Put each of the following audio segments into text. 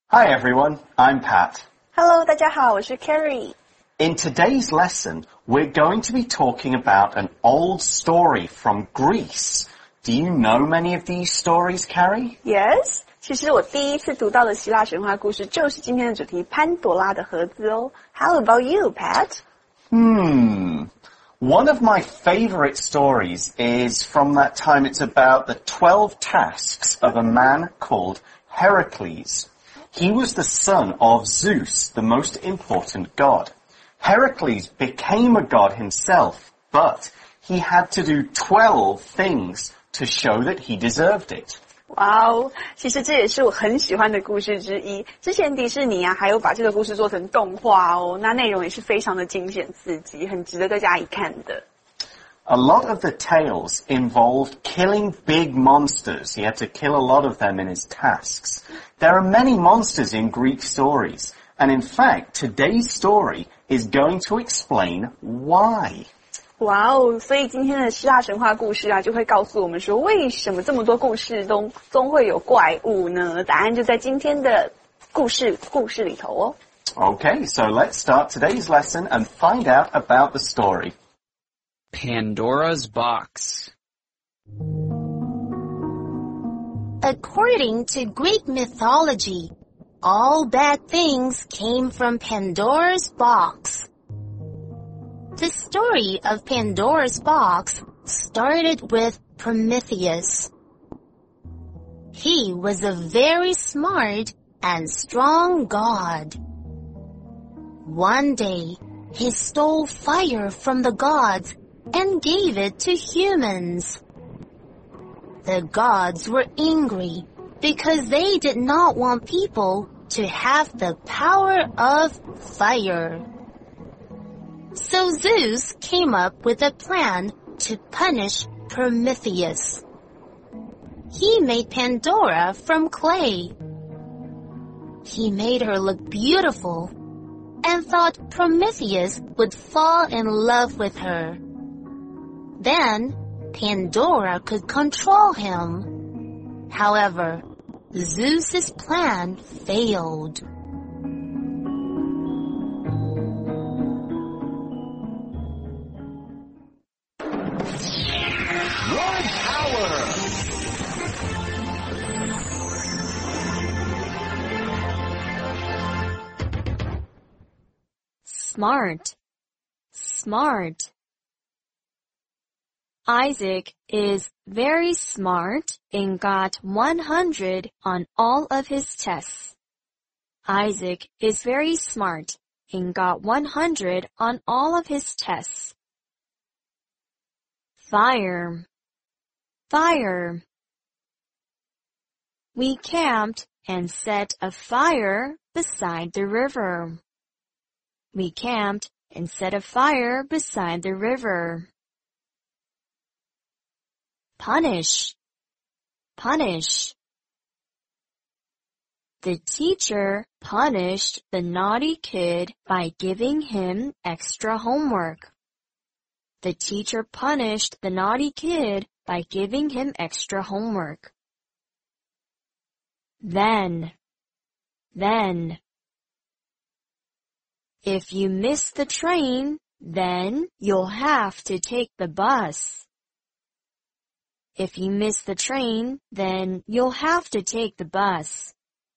Hi everyone, I'm Pat. Hello, 大家好，我是 Carrie. In today's lesson, we're going to be talking about an old story from Greece. Do you know many of these stories, Carrie? Yes, 其实我第一次读到的希腊神话故事就是今天的主题潘朵拉的盒子哦。How about you, Pat? One of my favorite stories is from that time. It's about the 12 tasks of a man called Heracles. He was the son of Zeus, the most important god. Heracles became a god himself, but he had to do 12 things to show that he deserved it. 哇哦，其实这也是我很喜欢的故事之一。之前迪士尼还有把这个故事做成动画哦，那内容也是非常的惊险刺激，很值得大家一看的。 A lot of the tales involved killing big monsters. He had to kill a lot of them in his tasks. There are many monsters in Greek stories, and in fact, today's story is going to explain why. 哇哦，所以今天的希腊神话故事就会告诉我们说，为什么这么多故事总会有怪物呢？答案就在今天的故事里头哦。 Okay, so let's start today's lesson and find out about the story. Pandora's Box. According to Greek mythology, all bad things came from Pandora's box. The story of Pandora's box started with Prometheus. He was a very smart and strong god. One day, he stole fire from the gods and gave it to humans. The gods were angry because they did not want people to have the power of fire. So Zeus came up with a plan to punish Prometheus. He made Pandora from clay. He made her look beautiful and thought Prometheus would fall in love with her. Then, Pandora could control him. However, Zeus's plan failed. One power! Smart. Isaac is very smart and got 100 on all of his tests. Isaac is very smart and got 100 on all of his tests. Fire. We camped and set a fire beside the river. We camped and set a fire beside the river. Punish. The teacher punished the naughty kid by giving him extra homework. The teacher punished the naughty kid by giving him extra homework. Then. If you miss the train, then you'll have to take the bus. If you miss the train, then you'll have to take the bus.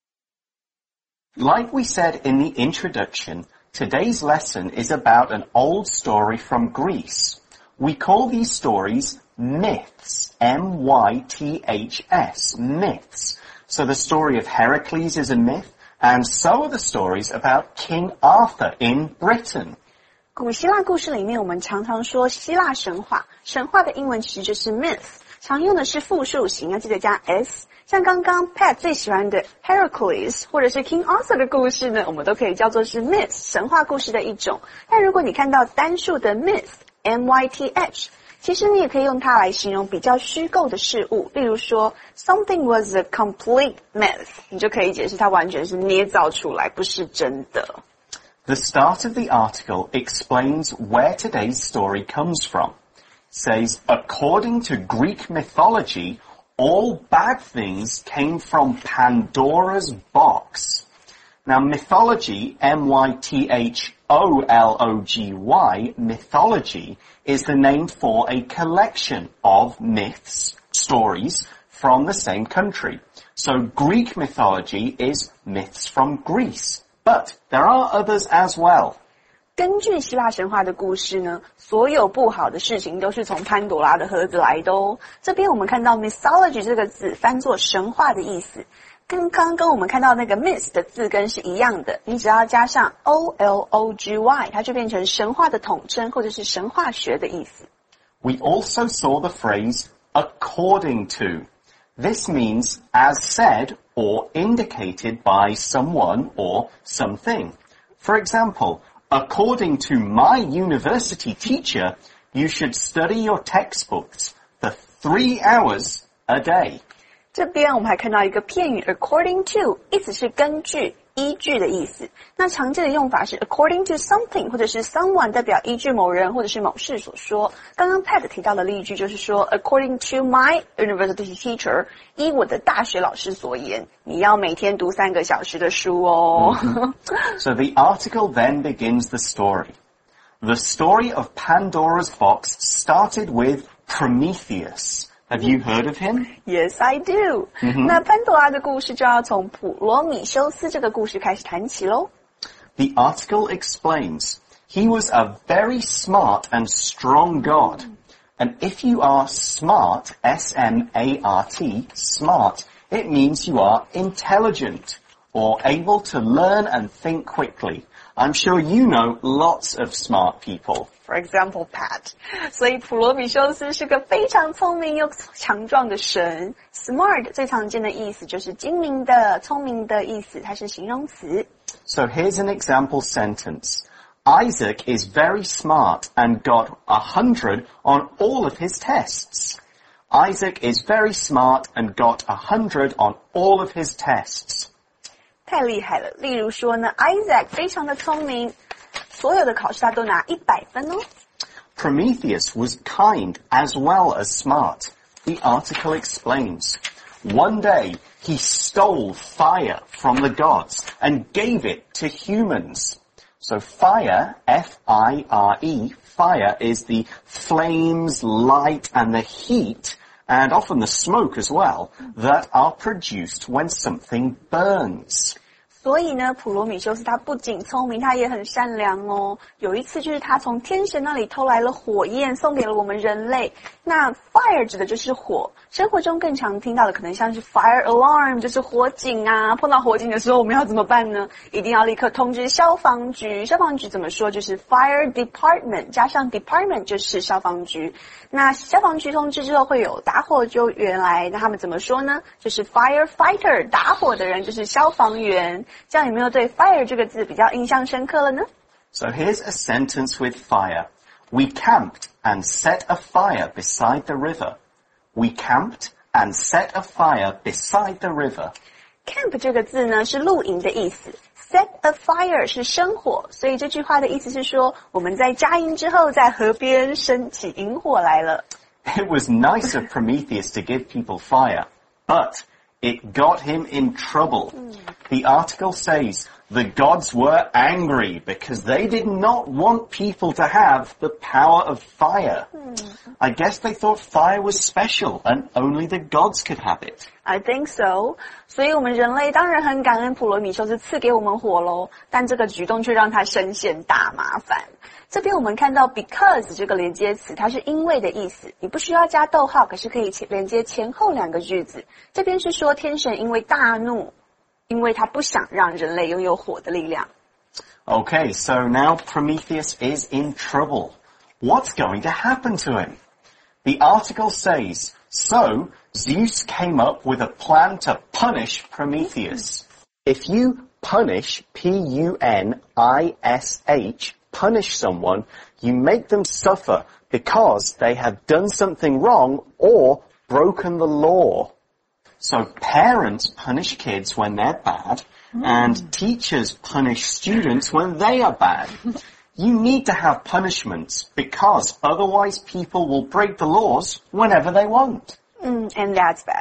Like we said in the introduction, today's lesson is about an old story from Greece. We call these stories myths, M-Y-T-H-S, myths. So the story of Heracles is a myth, and so are the stories about King Arthur in Britain. 古希腊故事里面，我们常常说希腊神话，神话的英文其实就是 myth， 常用的是复数形，要记得加 s。像刚刚 Pat 最喜欢的 Heracles 或者是 King Arthur 的故事呢，我们都可以叫做是 myth， 神话故事的一种。但如果你看到单数的 myth，M-Y-T-H， 其实你也可以用它来形容比较虚构的事物，例如说 something was a complete myth， 你就可以解释它完全是捏造出来，不是真的。 The start of the article explains where today's story comes from. It says, according to Greek mythology, all bad things came from Pandora's box. Now, mythology, mythology, mythology is the name for a collection of myths, stories from the same country. So Greek mythology is myths from Greece, but there are others as well. 根据希腊神话的故事呢，所有不好的事情都是从潘朵拉的盒子来的哦。这边我们看到 mythology 这个字翻作神话的意思，跟我们看到那个 myth 的字根是一样的，你只要加上 O-L-O-G-Y， 它就变成神话的统称或者是神话学的意思。 We also saw the phrase according to. This means as said or indicated by someone or something. For example, according to my university teacher, you should study your textbooks for 3 hours a day. 这边我们还看到一个片语 according to， 意思是根据、依据的意思。那常见的用法是 according to something 或者是 someone 代表依据某人或者是某事所说。刚刚 Pat 提到的例句就是说 according to my university teacher， 依我的大学老师所言，你要每天读3个小时的书哦。 So the article then begins the story. The story of Pandora's box started with Prometheus. Have you heard of him? Yes, I do. 那潘多拉的故事就要从普罗米修斯这个故事开始谈起咯。 The article explains, he was a very smart and strong god. And if you are smart, S-M-A-R-T, smart, it means you are intelligent or able to learn and think quickly. I'm sure you know lots of smart people. For example, Pat. 所以普罗米修斯是个非常聪明又强壮的神。Smart 最常见的意思就是精明的、聪明的意思，它是形容词。 So here's an example sentence. Isaac is very smart and got 100 on all of his tests. Isaac is very smart and got 100 on all of his tests. 太厉害了。例如说呢 ，Isaac 非常的聪明，所有的考试他都拿100分哦。 Prometheus was kind as well as smart. The article explains. One day, he stole fire from the gods and gave it to humans. So fire, F-I-R-E, fire is the flames, light, and the heat, and often the smoke as well, that are produced when something burns. 所以呢，普罗米修斯他不仅聪明，他也很善良哦。有一次就是他从天神那里偷来了火焰，送给了我们人类。那 fire 指的就是火，生活中更常听到的可能像是 fire alarm， 就是火警啊。碰到火警的时候，我们要怎么办呢？一定要立刻通知消防局。消防局怎么说？就是 fire department 加上 department 就是消防局。那消防局通知之后会有打火救援来，那他们怎么说呢？就是 firefighter， 打火的人就是消防员。这样有没有对 fire 这个字比较印象深刻了呢？ So here's a sentence with fire. We camped and set a fire beside the river. We camped and set a fire beside the river. Camp 这个字呢是露营的意思 ，set a fire 是生火，所以这句话的意思是说我们在扎营之后在河边升起营火来了。 It was nice of Prometheus to give people fire, but it got him in trouble. The article says the gods were angry because they did not want people to have the power of fire. I guess they thought fire was special and only the gods could have it. I think so. 所以我们人类当然很感恩普罗米修斯赐给我们火咯，但这个举动却让他深陷大麻烦。这边我们看到 because 这个连接词，它是因为的意思，你不需要加逗号，可是可以连接前后2个句子。这边是说天神因为大怒，因为他不想让人类拥有火的力量。 Okay, so now Prometheus is in trouble. What's going to happen to him? The article says, so Zeus came up with a plan to punish Prometheus. If you punish, P-U-N-I-S-H, punish someone, you make them suffer because they have done something wrong or broken the law. So parents punish kids when they're bad, and teachers punish students when they are bad. You need to have punishments because otherwise people will break the laws whenever they want. And that's bad.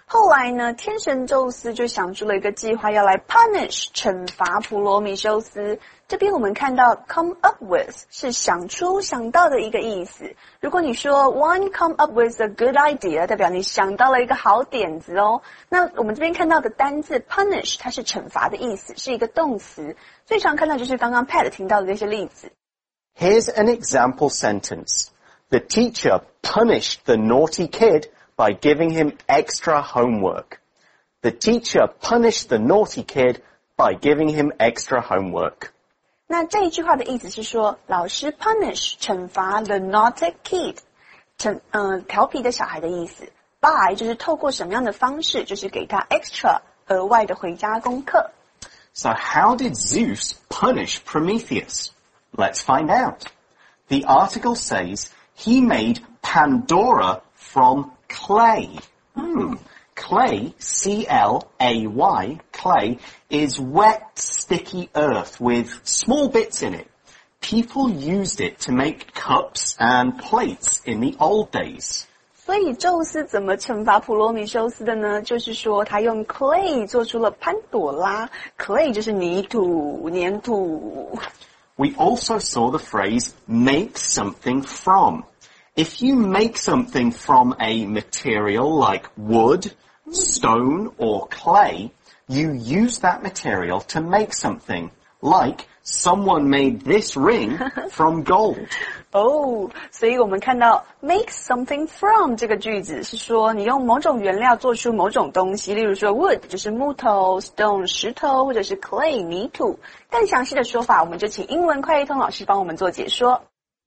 后来呢，天神宙斯就想出了一个计划，要来 punish 惩罚普罗米修斯。这边我们看到 come up with 是想出想到的一个意思。如果你说 one come up with a good idea， 代表你想到了一个好点子哦。那我们这边看到的单字 punish 它是惩罚的意思，是一个动词。最常看到就是刚刚 Pat 听到的这些例子。 Here's an example sentence. The teacher punished the naughty kid by giving him extra homework. The teacher punished the naughty kid by giving him extra homework. 那这一句话的意思是说，老师 punish 惩罚 the naughty kid， 调皮的小孩的意思。by 就是透过什么样的方式，就是给他 extra 额外的回家功课。 So how did Zeus punish Prometheus? Let's find out. The article says he made Pandora from clay. Clay, C-L-A-Y, clay, is wet, sticky earth with small bits in it. People used it to make cups and plates in the old days. 所以宙斯怎么惩罚普罗米修斯的呢？就是说他用 clay 做出了潘朵拉。clay 就是泥土、粘土。 We also saw the phrase make something from. If you make something from a material like wood, stone, or clay, you use that material to make something. Like someone made this ring from gold. 所以我们看到 make something from 这个句子是说你用某种原料做出某种东西，例如说 wood 就是木头， stone 石头，或者是 clay 泥土。更详细的说法，我们就请英文快一通老师帮我们做解说。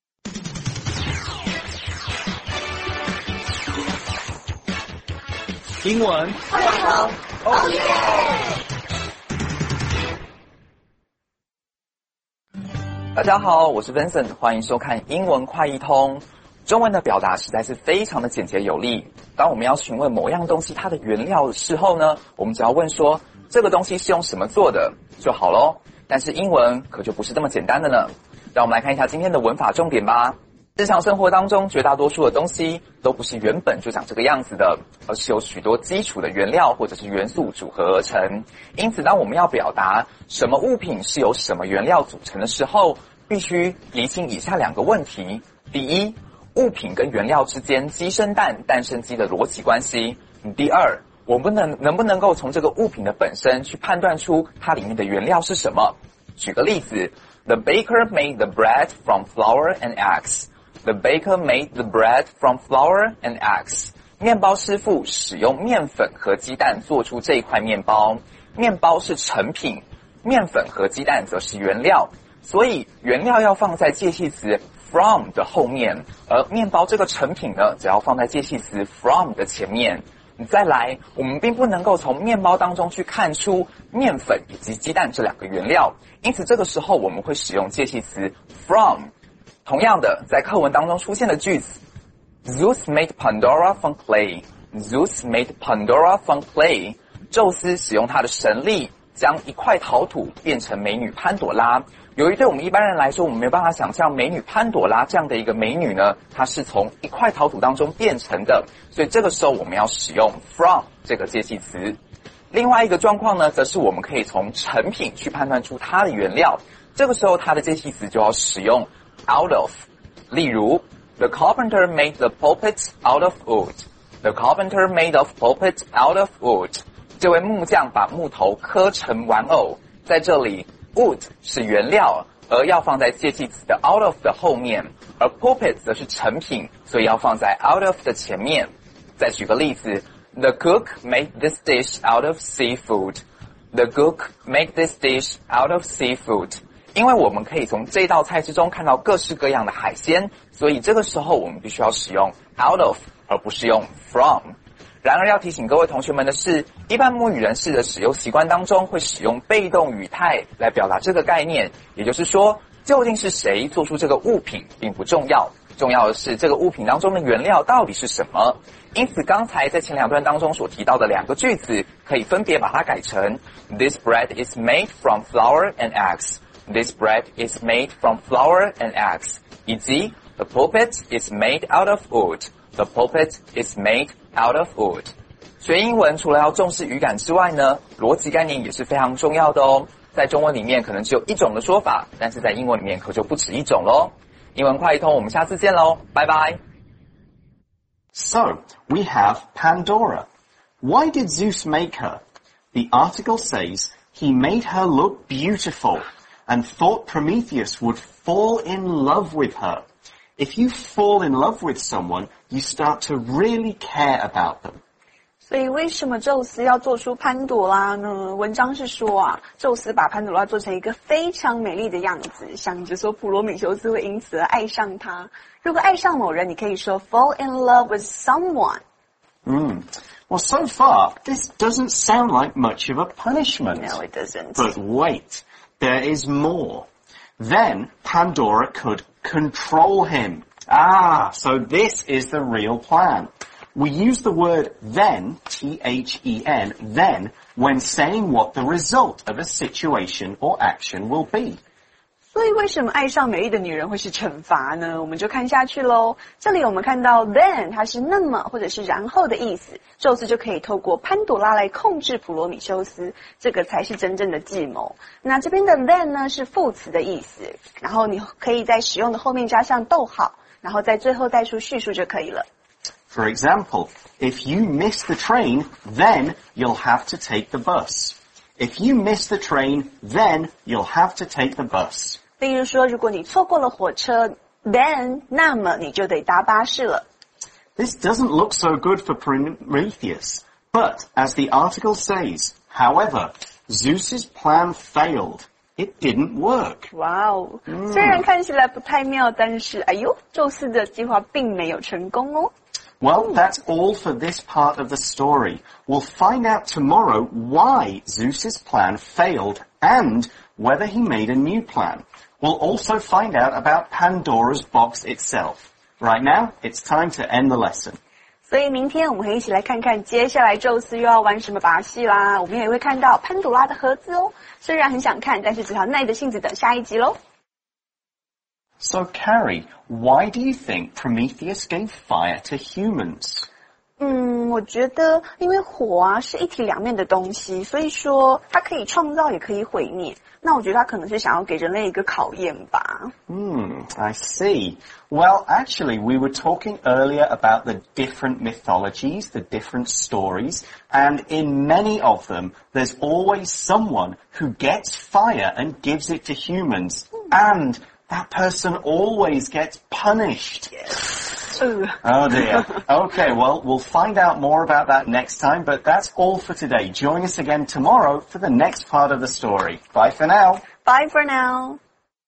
英文快一通，哦耶！ 大家好，我是 Vincent， 欢迎收看英文快一通。中文的表达实在是非常的简洁有力。当我们要询问某样东西它的原料的时候呢，我们只要问说这个东西是用什么做的就好咯。但是英文可就不是这么简单的呢。让我们来看一下今天的文法重点吧。日常生活当中，绝大多数的东西都不是原本就长这个样子的，而是由许多基础的原料或者是元素组合而成。因此，当我们要表达什么物品是由什么原料组成的时候，必须厘清以下两个问题。第一，物品跟原料之间鸡生蛋，蛋生鸡的逻辑关系。第二，我们能不能够从这个物品的本身去判断出它里面的原料是什么？举个例子 ，The baker made the bread from flour and eggs.The baker made the bread from flour and eggs. 面包师傅使用面粉和鸡蛋做出这一块面包。面包是成品，面粉和鸡蛋则是原料。所以原料要放在介系词 from 的后面，而面包这个成品呢，只要放在介系词 from 的前面。再来，我们并不能够从面包当中去看出面粉以及鸡蛋这两个原料，因此这个时候我们会使用介系词 from。同样的，在课文当中出现的句子 Zeus made Pandora from clay. Zeus made Pandora from clay. 宙斯使用他的神力将一块陶土变成美女潘朵拉。由于对我们一般人来说，我们没有办法想象美女潘朵拉这样的一个美女呢，她是从一块陶土当中变成的，所以这个时候我们要使用 from 这个介系词。另外一个状况呢，则是我们可以从成品去判断出它的原料，这个时候它的介系词就要使用out of. 例如 The carpenter made the pulpit out of wood. The carpenter made the pulpit out of wood. 这位木匠把木头刻成玩偶。在这里 wood 是原料，而要放在介系词的 out of 的后面，而 pulpit 则是成品，所以要放在 out of 的前面。再举个例子 The cook made this dish out of seafood. The cook made this dish out of seafood.因为我们可以从这道菜之中看到各式各样的海鲜，所以这个时候我们必须要使用 out of 而不是用 from。然而要提醒各位同学们的是，一般母语人士的使用习惯当中会使用被动语态来表达这个概念，也就是说究竟是谁做出这个物品并不重要，重要的是这个物品当中的原料到底是什么。因此刚才在前两段当中所提到的两个句子可以分别把它改成 This bread is made from flour and eggs.This bread is made from flour and eggs. 以及 The pulpit is made out of wood. The pulpit is made out of wood. 学英文除了要重视语感之外呢，逻辑概念也是非常重要的哦。在中文里面可能只有一种的说法，但是在英文里面可就不止一种咯。英文快一通，我们下次见咯，拜拜。 So, we have Pandora. Why did Zeus make her? The article says he made her look beautiful and thought Prometheus would fall in love with her. If you fall in love with someone, you start to really care about them. 所以为什么宙斯要做出潘朵拉呢？文章是说啊，宙斯把潘朵拉做成一个非常美丽的样子，想着说普罗米修斯会因此而爱上她。如果爱上某人，你可以说 fall in love with someone. Well, so far, this doesn't sound like much of a punishment. No, it doesn't. But wait, there is more. Then Pandora could control him. So this is the real plan. We use the word then, T-H-E-N, then, when saying what the result of a situation or action will be. 所以为什么爱上美丽的女人会是惩罚呢？我们就看下去咯。这里我们看到 then 它是那么或者是然后的意思，宙斯就可以透过潘朵拉来控制普罗米修斯，这个才是真正的计谋。那这边的 then 呢是副词的意思，然后你可以在使用的后面加上逗号，然后在最后带出叙述就可以了。 For example, if you miss the train, then you'll have to take the bus. If you miss the train, then you'll have to take the bus. 例如说，如果你错过了火车 then 那么你就得搭巴士了。 This doesn't look so good for Prometheus, but as the article says, however, Zeus's plan failed. It didn't work. 哇哦，虽然看起来不太妙，但是哎呦，宙斯的计划并没有成功哦。 Well, that's all for this part of the story. We'll find out tomorrow why Zeus's plan failed and whether he made a new plan. We'll also find out about Pandora's box itself. Right now, it's time to end the lesson. 所以明天我们会一起来看看接下来宙斯又要玩什么把戏啦。我们也会看到潘朵拉的盒子哦。虽然很想看，但是只好耐着性子等下一集咯。 So, Carrie, why do you think Prometheus gave fire to humans? 我觉得因为火啊是一体两面的东西，所以说它可以创造也可以毁灭。那我觉得他可能是想要给人类一个考验吧。 I see. Well, actually, we were talking earlier about the different mythologies, the different stories, and in many of them, there's always someone who gets fire and gives it to humans, and that person always gets punished. Oh dear. Okay, well, we'll find out more about that next time, but that's all for today. Join us again tomorrow for the next part of the story. Bye for now. Bye for now.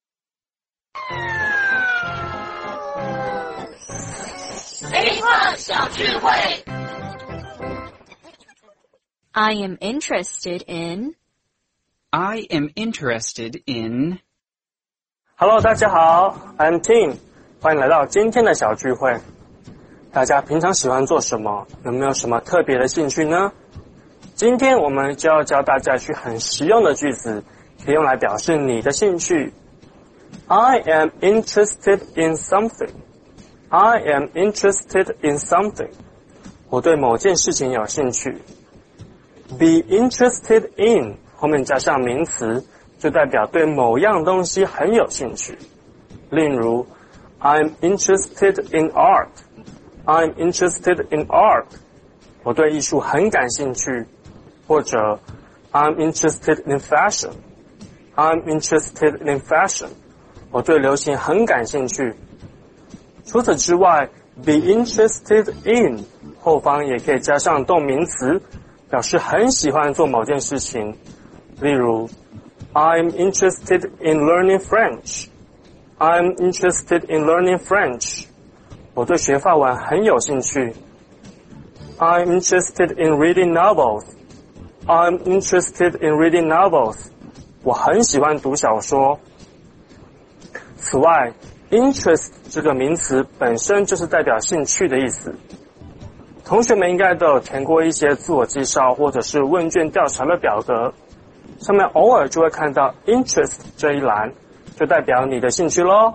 I am interested in. I am interested in. Hello， 大家好 ，I'm Tim， 欢迎来到今天的小聚会。大家平常喜欢做什么？有没有什么特别的兴趣呢？今天我们就要教大家一句很实用的句子，可以用来表示你的兴趣。I am interested in something. I am interested in something. 我对某件事情有兴趣。Be interested in 后面加上名词，就代表对某样东西很有兴趣。例如 I'm interested in art. I'm interested in art. 我对艺术很感兴趣。或者 I'm interested in fashion. I'm interested in fashion. 我对流行很感兴趣。除此之外 be interested in 后方也可以加上动名词，表示很喜欢做某件事情。例如I'm interested in learning French. I'm interested in learning French. 我对学法文很有兴趣。I'm interested in reading novels. I'm interested in reading novels. 我很喜欢读小说。此外 interest 这个名词本身就是代表兴趣的意思。同学们应该都有填过一些自我介绍或者是问卷调查的表格，上面偶尔就会看到 interest 这一栏，就代表你的兴趣咯。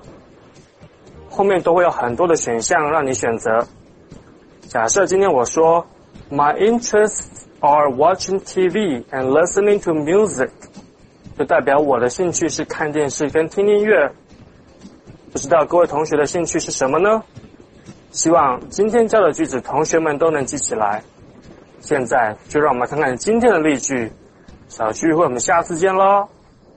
后面都会有很多的选项让你选择。假设今天我说 My interests are watching TV and listening to music. 就代表我的兴趣是看电视跟听音乐。不知道各位同学的兴趣是什么呢？希望今天教的句子同学们都能记起来。现在就让我们看看今天的例句。小聚会我们下次见咯。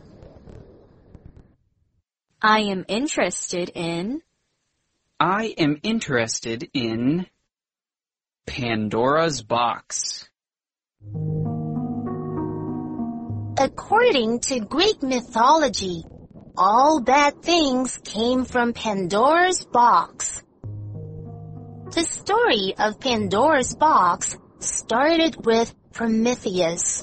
I am interested in I am interested in Pandora's box. According to Greek mythology, all bad things came from Pandora's box. The story of Pandora's box started with Prometheus.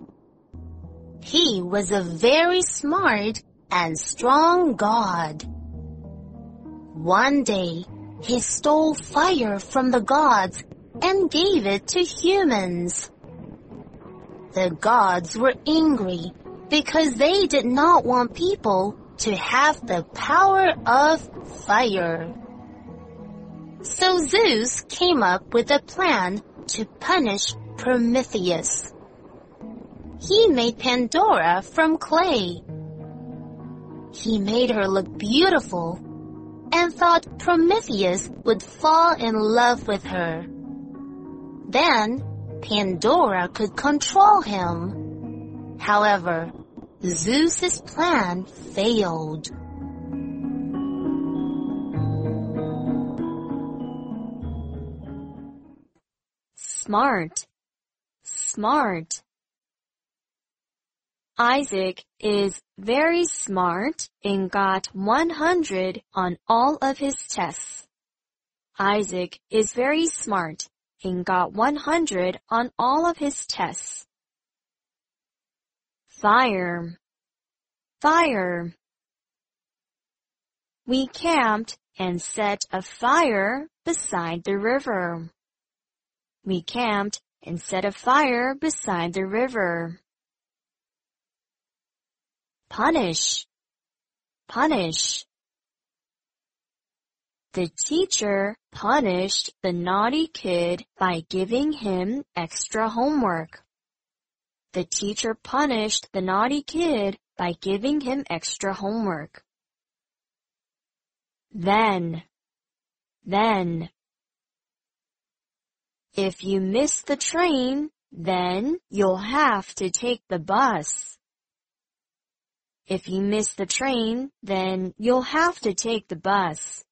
He was a very smart and strong god. One day, he stole fire from the gods and gave it to humans. The gods were angry because they did not want people to have the power of fire. So Zeus came up with a plan to punish Prometheus. He made Pandora from clay. He made her look beautiful and thought Prometheus would fall in love with her. Then, Pandora could control him. However, Zeus's plan failed. smart, smart. Isaac is very smart and got 100 on all of his tests. Isaac is very smart and got 100 on all of his tests. Fire, fire. We camped and set a fire beside the river. We camped and set a fire beside the river. Punish, punish. The teacher punished the naughty kid by giving him extra homework. The teacher punished the naughty kid by giving him extra homework. Then. If you miss the train, then you'll have to take the bus. If you miss the train, then you'll have to take the bus.